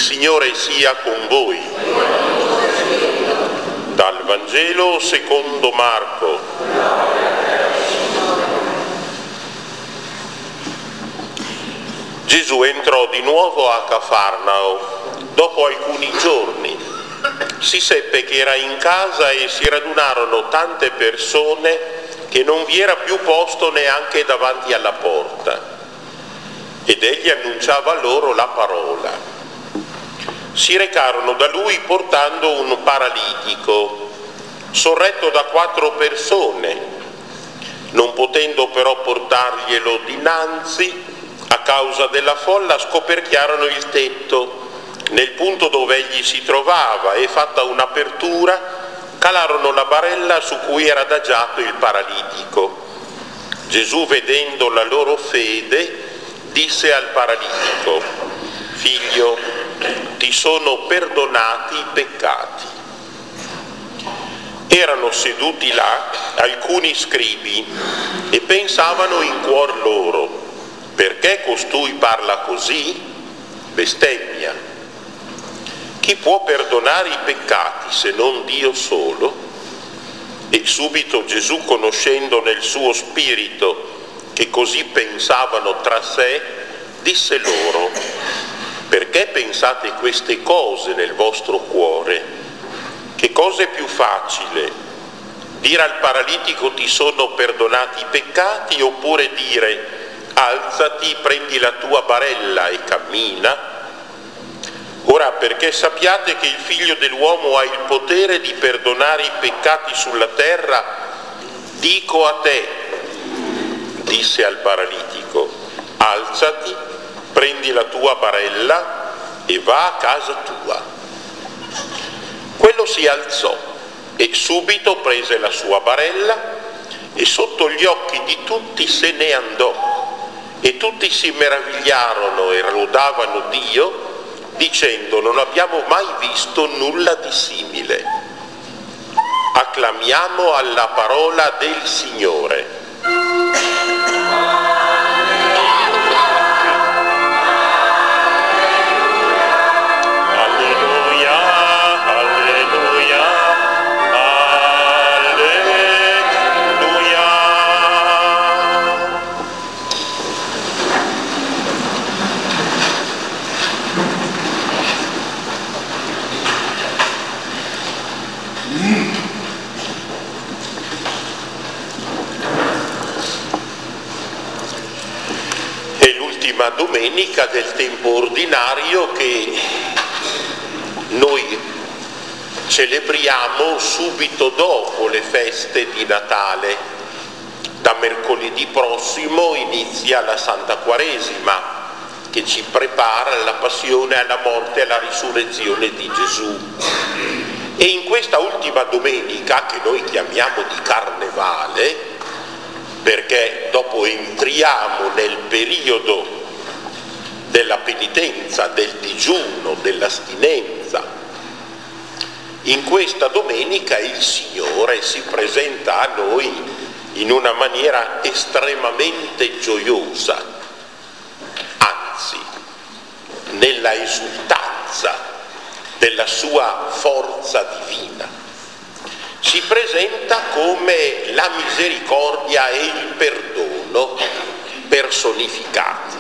Signore sia con voi. Dal Vangelo secondo Marco. Gesù entrò di nuovo a Cafarnao. Dopo alcuni giorni si seppe che era in casa e si radunarono tante persone che non vi era più posto neanche davanti alla porta. Ed egli annunciava loro la parola. Si recarono da lui portando un paralitico, sorretto da 4 persone. Non potendo però portarglielo dinanzi, a causa della folla, scoperchiarono il tetto nel punto dove egli si trovava e, fatta un'apertura, calarono la barella su cui era adagiato il paralitico. Gesù, vedendo la loro fede, disse al paralitico: «Figlio, ti sono perdonati i peccati». Erano seduti là alcuni scribi e pensavano in cuor loro: «Perché costui parla così? Bestemmia. Chi può perdonare i peccati se non Dio solo?» E subito Gesù, conoscendo nel suo spirito che così pensavano tra sé, disse loro: «Perché pensate queste cose nel vostro cuore? Che cosa è più facile? Dire al paralitico ti sono perdonati i peccati, oppure dire alzati, prendi la tua barella e cammina? Ora, perché sappiate che il Figlio dell'uomo ha il potere di perdonare i peccati sulla terra, dico a te», disse al paralitico, «alzati, prendi la tua barella e va a casa tua». Quello si alzò e subito prese la sua barella e sotto gli occhi di tutti se ne andò, e tutti si meravigliarono e lodavano Dio, dicendo: «Non abbiamo mai visto nulla di simile». Acclamiamo alla parola del Signore. Domenica del tempo ordinario che noi celebriamo subito dopo le feste di Natale. Da mercoledì prossimo inizia la Santa Quaresima, che ci prepara alla passione, alla morte e alla risurrezione di Gesù. E in questa ultima domenica, che noi chiamiamo di Carnevale, perché dopo entriamo nel periodo della penitenza, del digiuno, dell'astinenza, in questa domenica il Signore si presenta a noi in una maniera estremamente gioiosa, anzi, nella esultanza della sua forza divina. Si presenta come la misericordia e il perdono personificati.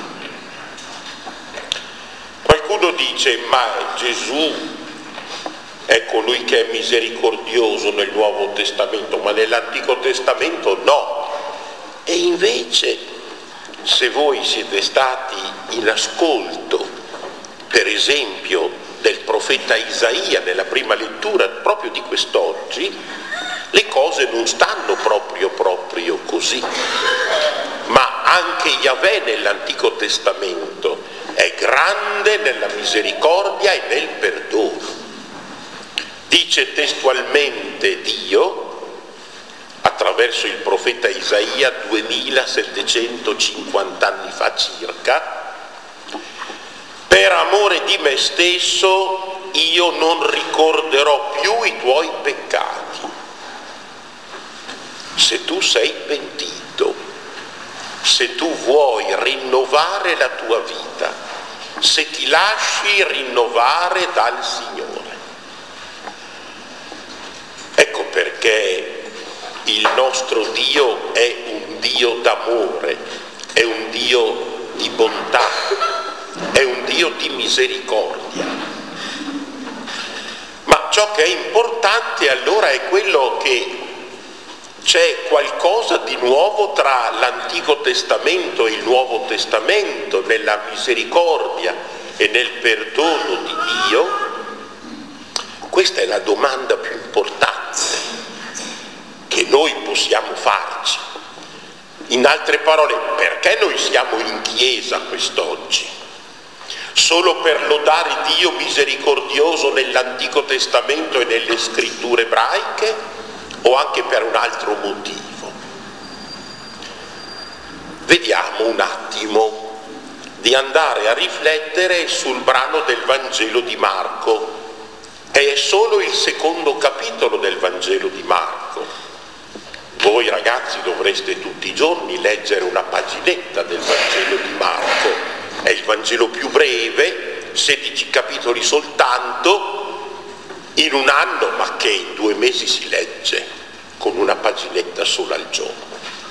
Qualcuno dice: ma Gesù è colui che è misericordioso nel Nuovo Testamento, ma nell'Antico Testamento no. E invece, se voi siete stati in ascolto, per esempio, del profeta Isaia nella prima lettura proprio di quest'oggi, le cose non stanno proprio così. Ma anche Yahweh nell'Antico Testamento è grande nella misericordia e nel perdono. Dice testualmente Dio, attraverso il profeta Isaia 2750 anni fa circa: «Per amore di me stesso io non ricorderò più i tuoi peccati». Se tu sei pentito, se tu vuoi rinnovare la tua vita, se ti lasci rinnovare dal Signore. Ecco perché il nostro Dio è un Dio d'amore, è un Dio di bontà, è un Dio di misericordia. Ma ciò che è importante allora è quello che c'è qualcosa di nuovo tra l'Antico Testamento e il Nuovo Testamento, nella misericordia e nel perdono di Dio. Questa è la domanda più importante che noi possiamo farci. In altre parole, perché noi siamo in chiesa quest'oggi? Solo per lodare Dio misericordioso nell'Antico Testamento e nelle scritture ebraiche, o anche per un altro motivo? Vediamo un attimo di andare a riflettere sul brano del Vangelo di Marco. È solo il secondo capitolo del Vangelo di Marco. Voi ragazzi dovreste tutti i giorni leggere una paginetta del Vangelo di Marco. È il Vangelo più breve, 16 capitoli soltanto, in un anno, ma che in 2 mesi si legge con una paginetta sola al giorno.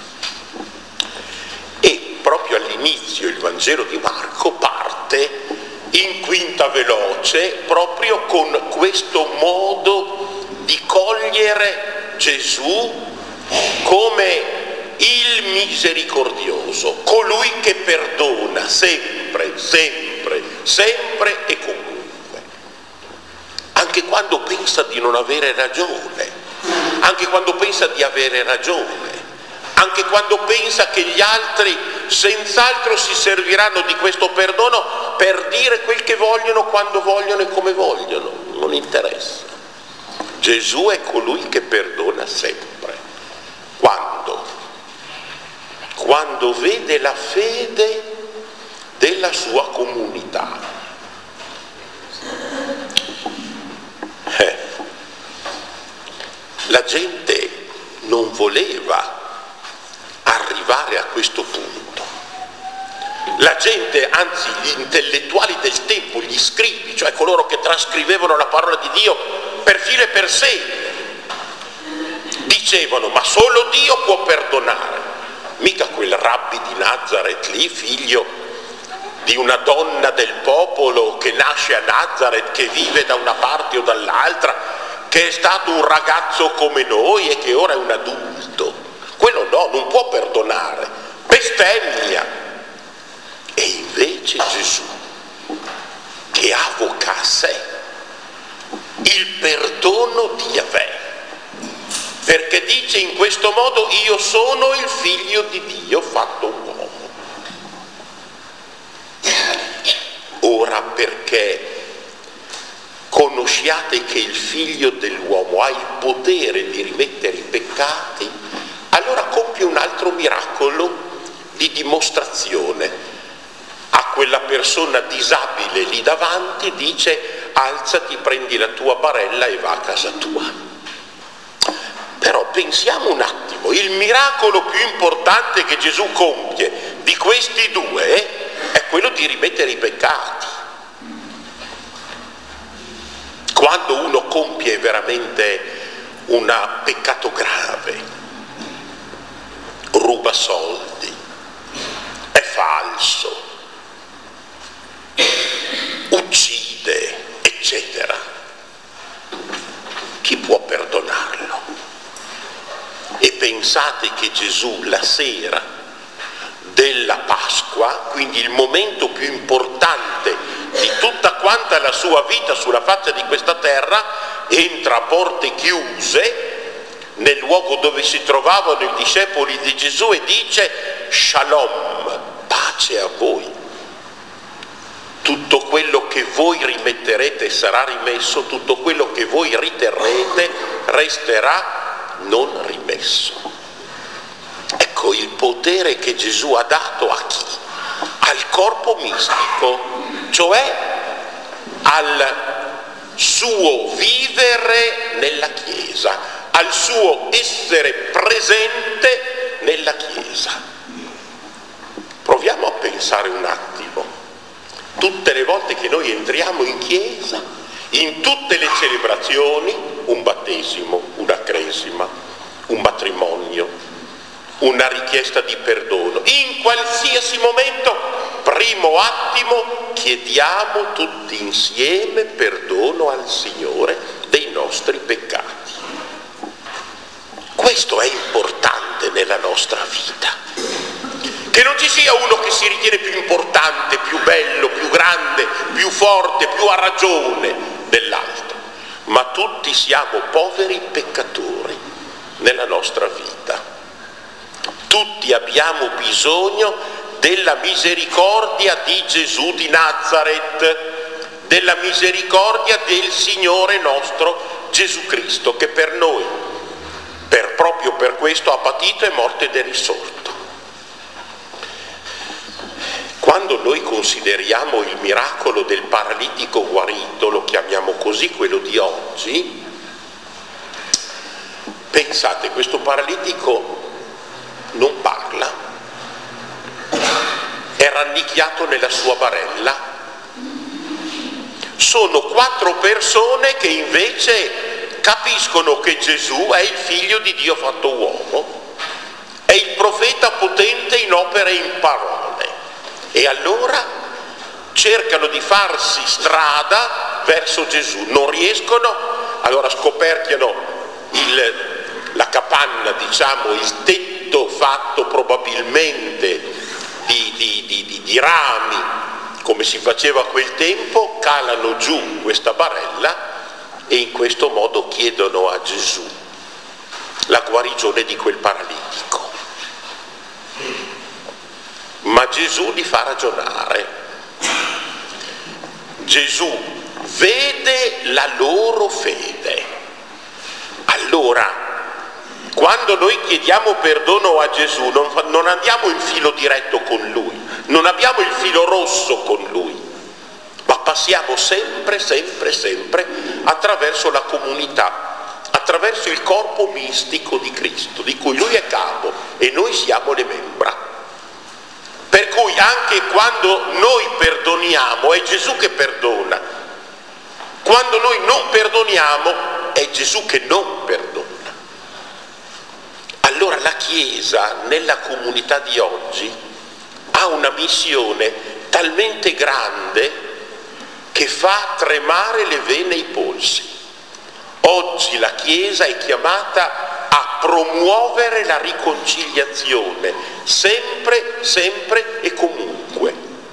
E proprio all'inizio il Vangelo di Marco parte in quinta veloce proprio con questo modo di cogliere Gesù come il misericordioso, colui che perdona sempre, sempre, sempre e comunque. Anche quando pensa di non avere ragione, anche quando pensa di avere ragione, anche quando pensa che gli altri senz'altro si serviranno di questo perdono per dire quel che vogliono, quando vogliono e come vogliono, non interessa. Gesù è colui che perdona sempre. Quando? Quando vede la fede della sua comunità. La gente non voleva arrivare a questo punto. La gente, anzi gli intellettuali del tempo, gli scribi, cioè coloro che trascrivevano la parola di Dio per filo e per segno, dicevano: ma solo Dio può perdonare, mica quel rabbi di Nazaret lì, figlio di una donna del popolo che nasce a Nazaret, che vive da una parte o dall'altra, che è stato un ragazzo come noi e che ora è un adulto. Quello no, non può perdonare, bestemmia. E invece Gesù, che avoca a sé il perdono di Yahweh, perché dice in questo modo: io sono il figlio di Dio fatto uomo. Ora, perché conosciate che il figlio dell'uomo ha il potere di rimettere i peccati, allora compie un altro miracolo di dimostrazione. A quella persona disabile lì davanti dice: alzati, prendi la tua barella e va a casa tua. Però pensiamo un attimo, il miracolo più importante che Gesù compie di questi due è quello di rimettere i peccati. Quando uno compie veramente un peccato grave, ruba soldi, è falso, uccide, eccetera, chi può perdonarlo? E pensate che Gesù la sera della Pasqua, quindi il momento più importante di tutta quanta la sua vita sulla faccia di questa terra, entra a porte chiuse nel luogo dove si trovavano i discepoli di Gesù e dice: Shalom, pace a voi. Tutto quello che voi rimetterete sarà rimesso, tutto quello che voi riterrete resterà non rimesso. Ecco il potere che Gesù ha dato a chi? Al corpo mistico, cioè al suo vivere nella Chiesa, al suo essere presente nella Chiesa. Proviamo a pensare un attimo. Tutte le volte che noi entriamo in chiesa, in tutte le celebrazioni, un battesimo, una cresima, un matrimonio, una richiesta di perdono, in qualsiasi momento, primo attimo, chiediamo tutti insieme perdono al Signore dei nostri peccati. Questo è importante nella nostra vita. Che non ci sia uno che si ritiene più importante, più bello, più grande, più forte, più a ragione dell'altro, ma tutti siamo poveri peccatori nella nostra vita. Tutti abbiamo bisogno della misericordia di Gesù di Nazaret, della misericordia del Signore nostro Gesù Cristo, che per noi, proprio per questo ha patito, è morto ed è risorto. Quando noi consideriamo il miracolo del paralitico guarito, lo chiamiamo così, quello di oggi, pensate, questo paralitico non parla, è rannicchiato nella sua barella. Sono 4 persone che invece capiscono che Gesù è il figlio di Dio fatto uomo, è il profeta potente in opere e in parole. E allora cercano di farsi strada verso Gesù, non riescono, allora scoperchiano la capanna, diciamo, il tetto fatto probabilmente di rami, come si faceva a quel tempo, calano giù questa barella e in questo modo chiedono a Gesù la guarigione di quel paralitico. Ma Gesù li fa ragionare. Gesù vede la loro fede. Allora, quando noi chiediamo perdono a Gesù, non andiamo in filo diretto con Lui, non abbiamo il filo rosso con Lui, ma passiamo sempre attraverso la comunità, attraverso il corpo mistico di Cristo, di cui Lui è capo e noi siamo le membra. Per cui anche quando noi perdoniamo è Gesù che perdona, quando noi non perdoniamo è Gesù che non perdona. Allora la Chiesa nella comunità di oggi ha una missione talmente grande che fa tremare le vene e i polsi. Oggi la Chiesa è chiamata a promuovere la riconciliazione, sempre e comunque,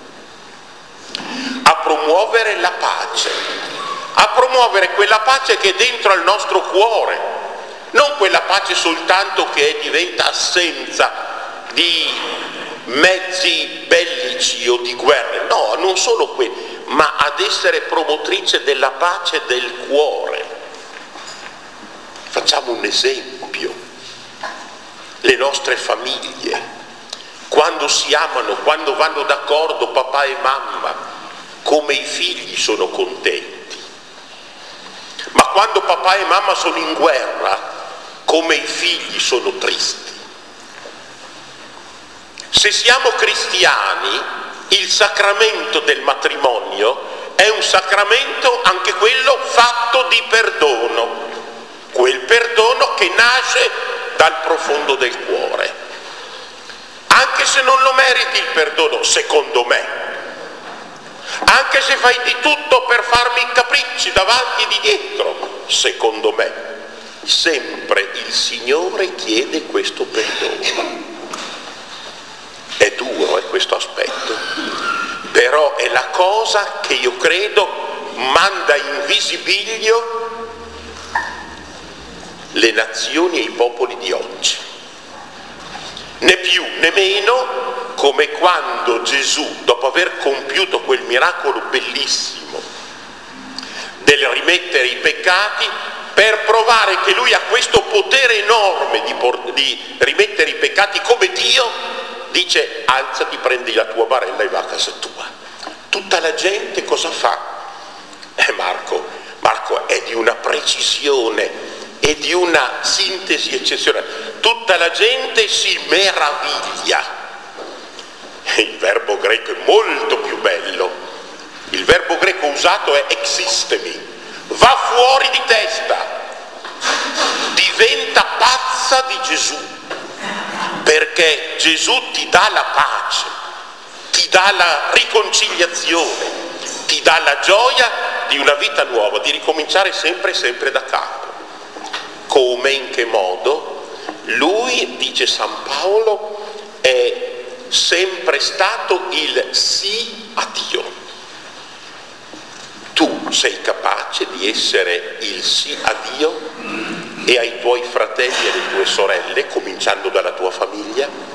a promuovere la pace, a promuovere quella pace che è dentro al nostro cuore, non quella pace soltanto che diventa assenza di mezzi bellici o di guerre, no, non solo quelli, ma ad essere promotrice della pace del cuore. Facciamo un esempio: le nostre famiglie, quando si amano, quando vanno d'accordo papà e mamma, come i figli sono contenti. Ma quando papà e mamma sono in guerra, come i figli sono tristi. Se siamo cristiani, il sacramento del matrimonio è un sacramento anche quello fatto di perdono. Quel perdono che nasce dal profondo del cuore. Anche se non lo meriti il perdono, secondo me, anche se fai di tutto per farmi i capricci davanti e di dietro, secondo me, sempre il Signore chiede questo perdono. È duro questo aspetto, però è la cosa che io credo manda in visibilio le nazioni e i popoli di oggi. Né più né meno come quando Gesù, dopo aver compiuto quel miracolo bellissimo del rimettere i peccati, per provare che Lui ha questo potere enorme di rimettere i peccati come Dio, dice: alzati, prendi la tua barella e va a casa tua. Tutta la gente cosa fa? Marco è di una precisione e di una sintesi eccezionale. Tutta la gente si meraviglia. Il verbo greco è molto più bello. Il verbo greco usato è existemi, va fuori di testa, diventa pazza di Gesù, perché Gesù ti dà la pace, ti dà la riconciliazione, ti dà la gioia di una vita nuova, di ricominciare sempre da capo. Come, in che modo? Lui, dice San Paolo, è sempre stato il sì a Dio. Tu sei capace di essere il sì a Dio e ai tuoi fratelli e alle tue sorelle, cominciando dalla tua famiglia?